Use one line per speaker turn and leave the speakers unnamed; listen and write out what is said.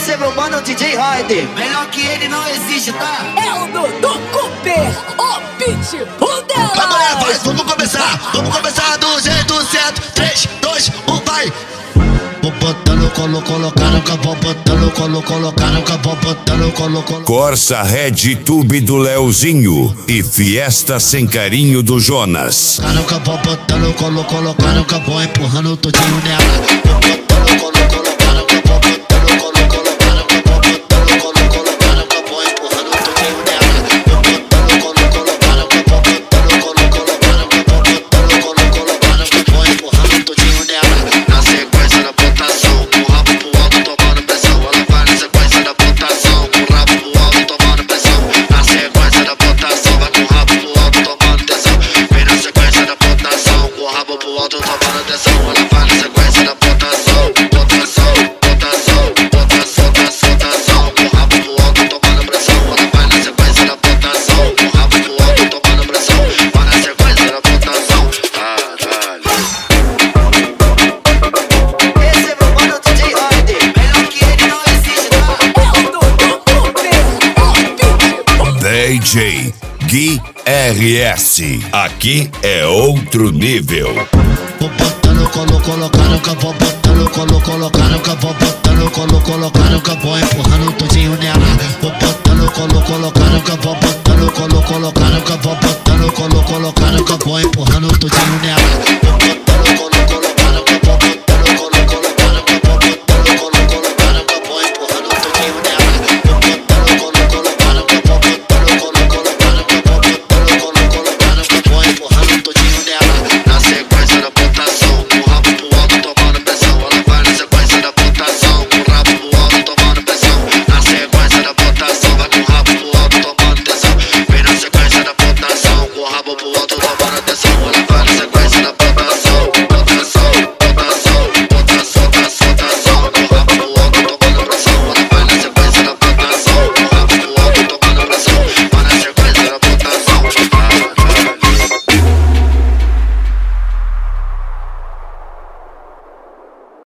Esse é meu mano DJ Raider. Melhor que ele não existe, tá?
É o Dudu Cooper, o pitbull dela.
Vai, galera, vai, vamos começar do jeito certo. 3, 2, 1, vai. Vou botando, colocando, vou botando, colocando, vou botando, colocando.
Corsa Red Tube do Leozinho e Fiesta Sem Carinho do Jonas.
Vou botando, colocando, vou empurrando tudinho nela. Vou botando, colocando, vou botando,
DJ Gui RS. Aqui é outro nível.
Vou botando, colocando, vou botando, colocando, vou botando, colocando, vou empurrando